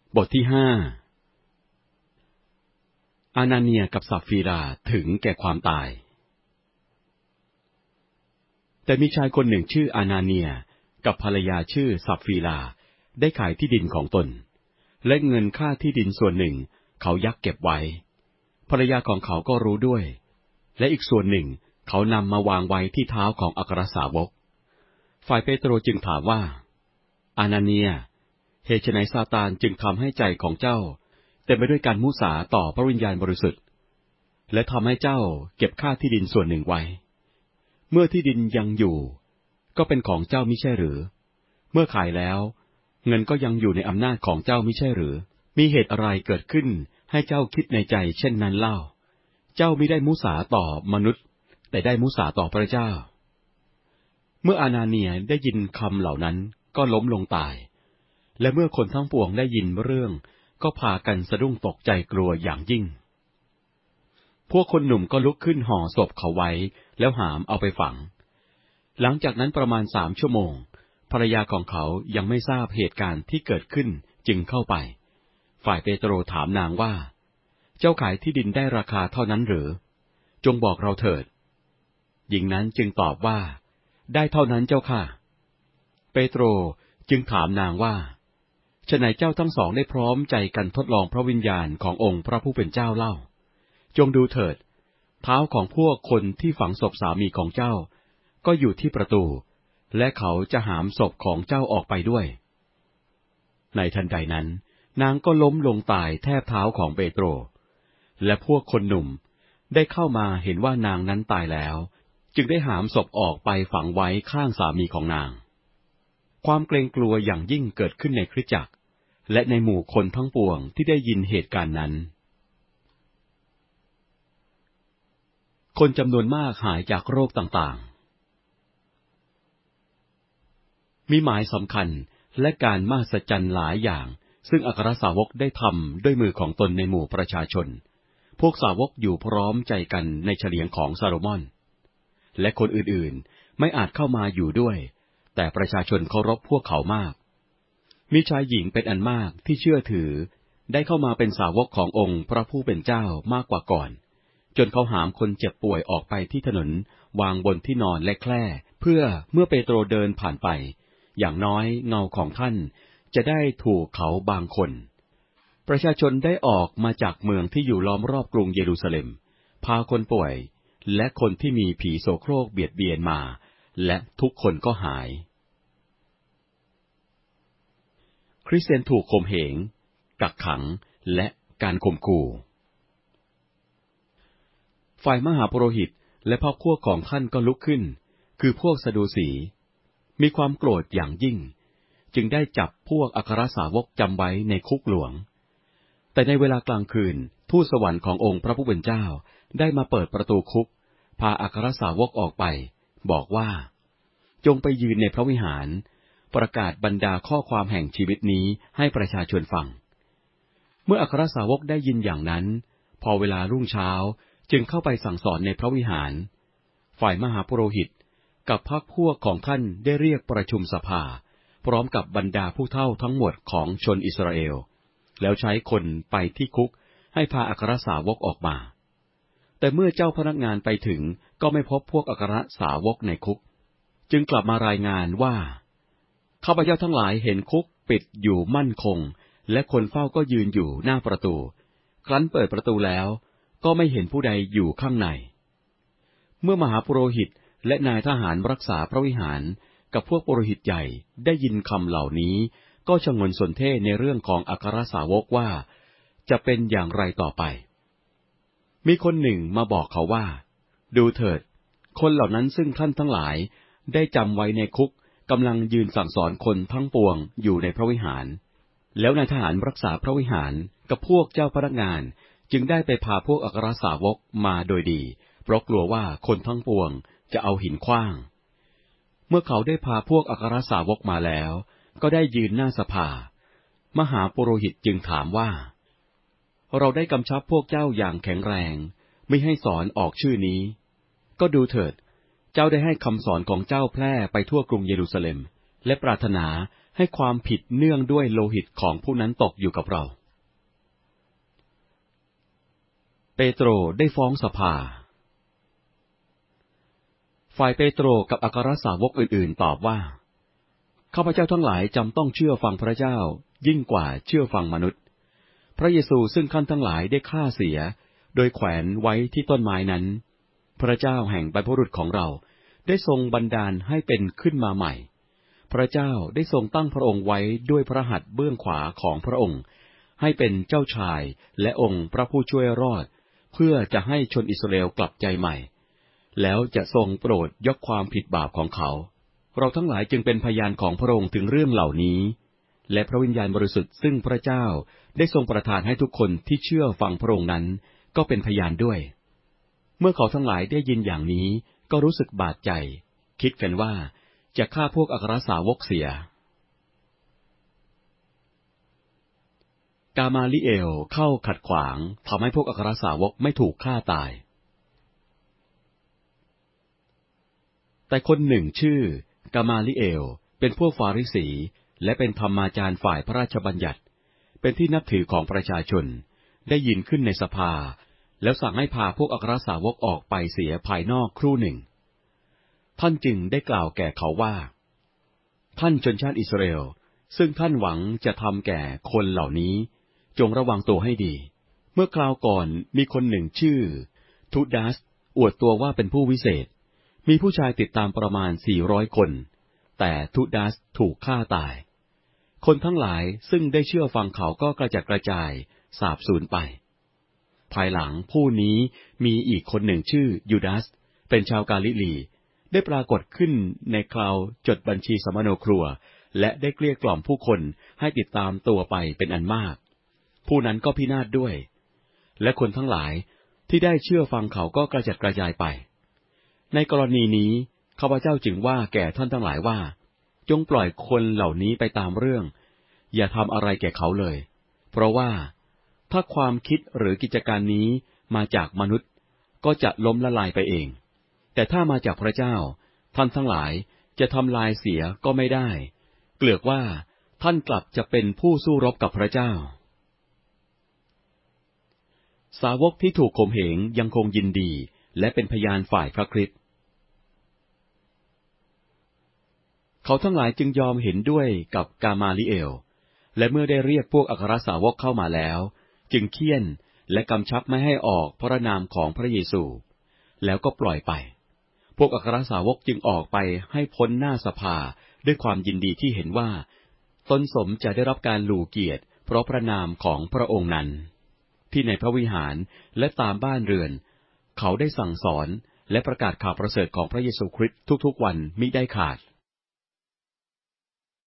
บทที่5อานาเนียกับซัปฟีราถึงแก่ความตายแต่มีชายคนหนึ่งชื่ออานาเนียกับภรรยาชื่อซัปฟีราได้ขายที่ดินของตนและเงินค่าที่ดินส่วนหนึ่งเขายักเก็บไว้ภรรยาของเขาก็รู้ด้วยและอีกส่วนหนึ่งเขานำมาวางไว้ที่เท้าของอัครสาวกฝ่ายเปโตรจึงถามว่าอานาเนียเหตุไฉนซาตานจึงทำให้ใจของเจ้าเต็มไปด้วยการมุสาต่อพระวิญญาณบริสุทธิ์และทำให้เจ้าเก็บค่าที่ดินส่วนหนึ่งไว้เมื่อที่ดินยังอยู่ก็เป็นของเจ้ามิใช่หรือเมื่อขายแล้วเงินก็ยังอยู่ในอำนาจของเจ้ามิใช่หรือมีเหตุอะไรเกิดขึ้นให้เจ้าคิดในใจเช่นนั้นเล่าเจ้ามิได้มุสาต่อมนุษย์แต่ได้มุสาต่อพระเจ้าเมื่ออานาเนียได้ยินคำเหล่านั้นก็ล้มลงตายและเมื่อคนทั้งปวงได้ยินเรื่องก็พากันสะดุ้งตกใจกลัวอย่างยิ่งพวกคนหนุ่มก็ลุกขึ้นห่อศพเขาไว้แล้วหามเอาไปฝังหลังจากนั้นประมาณ3 ชั่วโมงภรรยาของเขายังไม่ทราบเหตุการณ์ที่เกิดขึ้นจึงเข้าไปฝ่ายเปโตรถามนางว่าเจ้าขายที่ดินได้ราคาเท่านั้นหรือจงบอกเราเถิดหญิงนั้นจึงตอบว่าได้เท่านั้นเจ้าค่ะเปโตรจึงถามนางว่าฉะไหนเจ้าทั้งสองได้พร้อมใจกันทดลองพระวิญญาณขององค์พระผู้เป็นเจ้าเล่าจงดูเถิดเท้าของพวกคนที่ฝังศพสามีของเจ้าก็อยู่ที่ประตูและเขาจะหามศพของเจ้าออกไปด้วยในทันใดนั้นนางก็ล้มลงตายแทบเท้าของเปโตรและพวกคนหนุ่มได้เข้ามาเห็นว่านางนั้นตายแล้วจึงได้หามศพออกไปฝังไว้ข้างสามีของนางความเกรงกลัวอย่างยิ่งเกิดขึ้นในคริสตจักรและในหมู่คนทั้งปวงที่ได้ยินเหตุการณ์นั้นคนจำนวนมากหายจากโรคต่างๆมีหมายสำคัญและการมหัศจรรย์หลายอย่างซึ่งอัครสาวกได้ทำด้วยมือของตนในหมู่ประชาชนพวกสาวกอยู่พร้อมใจกันในเฉลียงของซาโลมอนและคนอื่นๆไม่อาจเข้ามาอยู่ด้วยแต่ประชาชนเคารพพวกเขามากมีชายหญิงเป็นอันมากที่เชื่อถือได้เข้ามาเป็นสาวกขององค์พระผู้เป็นเจ้ามากกว่าก่อนจนเขาหามคนเจ็บป่วยออกไปที่ถนนวางบนที่นอนและแคร่เพื่อเมื่อเปโตรเดินผ่านไปอย่างน้อยเงาของท่านจะได้ถูกเขาบางคนประชาชนได้ออกมาจากเมืองที่อยู่ล้อมรอบกรุงเยรูซาเล็มพาคนป่วยและคนที่มีผีโสโครกเบียดเบียนมาและทุกคนก็หายคริสเตียนถูกข่มเหงกักขังและการข่มขู่ฝ่ายมหาปุโรหิตและพรรคพวกของท่านก็ลุกขึ้นคือพวกซาดูสีมีความโกรธอย่างยิ่งจึงได้จับพวกอัครสาวกจำไว้ในคุกหลวงแต่ในเวลากลางคืนทูตสวรรค์ขององค์พระผู้เป็นเจ้าได้มาเปิดประตูคุกพาอัครสาวกออกไปบอกว่าจงไปยืนในพระวิหารประกาศบรรดาข้อความแห่งชีวิตนี้ให้ประชาชนฟังเมื่ออัครสาวกได้ยินอย่างนั้นพอเวลารุ่งเช้าจึงเข้าไปสั่งสอนในพระวิหารฝ่ายมหาปุโรหิตกับพรรคพวกของท่านได้เรียกประชุมสภาพร้อมกับบรรดาผู้เฒ่าทั้งหมดของชนอิสราเอลแล้วใช้คนไปที่คุกให้พาอัครสาวกออกมาแต่เมื่อเจ้าพนักงานไปถึงก็ไม่พบพวกอัครสาวกในคุกจึงกลับมารายงานว่าข้าพเจ้าทั้งหลายเห็นคุกปิดอยู่มั่นคงและคนเฝ้าก็ยืนอยู่หน้าประตูครั้นเปิดประตูแล้วก็ไม่เห็นผู้ใดอยู่ข้างในเมื่อมหาปุโรหิตและนายทหารรักษาพระวิหารกับพวกปุโรหิตใหญ่ได้ยินคำเหล่านี้ก็ชงนสนเท่ในเรื่องของอัครสาวกว่าจะเป็นอย่างไรต่อไปมีคนหนึ่งมาบอกเขาว่าดูเถิดคนเหล่านั้นซึ่งท่านทั้งหลายได้จำไว้ในคุกกำลังยืนสั่งสอนคนทั้งปวงอยู่ในพระวิหารแล้วนายทหารรักษาพระวิหารกับพวกเจ้าพนักงานจึงได้ไปพาพวกอัครสาวกมาโดยดีเพราะกลัวว่าคนทั้งปวงจะเอาหินขว้างเมื่อเขาได้พาพวกอัครสาวกมาแล้วก็ได้ยืนหน้าสภามหาปุโรหิตจึงถามว่าเราได้กำชับพวกเจ้าอย่างแข็งแรงไม่ให้สอนออกชื่อนี้ก็ดูเถิดเจ้าได้ให้คำสอนของเจ้าแพร่ไปทั่วกรุงเยรูซาเล็มและปรารถนาให้ความผิดเนื่องด้วยโลหิตของผู้นั้นตกอยู่กับเราเปโตรได้ฟ้องสภาฝ่ายเปโตรกับอัครสาวกอื่นๆตอบว่าข้าพเจ้าทั้งหลายจำต้องเชื่อฟังพระเจ้ายิ่งกว่าเชื่อฟังมนุษย์พระเยซูซึ่งท่านทั้งหลายได้ฆ่าเสียโดยแขวนไว้ที่ต้นไม้นั้นพระเจ้าแห่งบรรพบุรุษของเราได้ทรงบันดาลให้เป็นขึ้นมาใหม่พระเจ้าได้ทรงตั้งพระองค์ไว้ด้วยพระหัตถ์เบื้องขวาของพระองค์ให้เป็นเจ้าชายและองค์พระผู้ช่วยรอดเพื่อจะให้ชนอิสราเอลกลับใจใหม่แล้วจะทรงโปรดยกความผิดบาปของเขาเราทั้งหลายจึงเป็นพยานของพระองค์ถึงเรื่องเหล่านี้และพระวิญญาณบริสุทธิ์ซึ่งพระเจ้าได้ทรงประทานให้ทุกคนที่เชื่อฟังพระองค์นั้นก็เป็นพยานด้วยเมื่อเขาทั้งหลายได้ยินอย่างนี้ก็รู้สึกบาดใจคิดกันว่าจะฆ่าพวกอัครสาวกเสียกามาลิเอลเข้าขัดขวางทำให้พวกอัครสาวกไม่ถูกฆ่าตายแต่คนหนึ่งชื่อกามาลิเอลเป็นพวกฟาริสีและเป็นธรรมาจารย์ฝ่ายพระราชบัญญัติเป็นที่นับถือของประชาชนได้ยินขึ้นในสภาแล้วสั่งให้พาพวกอัครสาวกออกไปเสียภายนอกครู่หนึ่งท่านจึงได้กล่าวแก่เขาว่าท่านชนชาติอิสราเอลซึ่งท่านหวังจะทำแก่คนเหล่านี้จงระวังตัวให้ดีเมื่อคราวก่อนมีคนหนึ่งชื่อทูดัสอวดตัวว่าเป็นผู้วิเศษมีผู้ชายติดตามประมาณ400คนแต่ทูดัสถูกฆ่าตายคนทั้งหลายซึ่งได้เชื่อฟังเขาก็กระจัดกระจายสาบสูญไปภายหลังผู้นี้มีอีกคนหนึ่งชื่อยูดาสเป็นชาวกาลิลีได้ปรากฏขึ้นในคราวจดบัญชีสมโนครัวและได้เกลี้ยกล่อมผู้คนให้ติดตามตัวไปเป็นอันมากผู้นั้นก็พินาศด้วยและคนทั้งหลายที่ได้เชื่อฟังเขาก็กระจัดกระจายไปในกรณีนี้ข้าพเจ้าจึงว่าแก่ท่านทั้งหลายว่าจงปล่อยคนเหล่านี้ไปตามเรื่องอย่าทำอะไรแก่เขาเลยเพราะว่าถ้าความคิดหรือกิจการนี้มาจากมนุษย์ก็จะล้มละลายไปเองแต่ถ้ามาจากพระเจ้าท่านทั้งหลายจะทำลายเสียก็ไม่ได้เกลือกว่าท่านกลับจะเป็นผู้สู้รบกับพระเจ้าสาวกที่ถูกข่มเหงยังคงยินดีและเป็นพยานฝ่ายพระคริสต์เขาทั้งหลายจึงยอมเห็นด้วยกับกามาลิเอลและเมื่อได้เรียกพวกอัครสาวกเข้ามาแล้วจึงเฆี่ยนและกำชับไม่ให้ออกพระนามของพระเยซูแล้วก็ปล่อยไปพวกอัครสาวกจึงออกไปให้พ้นหน้าสภาด้วยความยินดีที่เห็นว่าตนสมจะได้รับการหลู่เกียรติเพราะพระนามของพระองค์นั้นที่ในพระวิหารและตามบ้านเรือนเขาได้สั่งสอนและประกาศข่าวประเสริฐของพระเยซูคริสต์ทุกๆวันมิได้ขาด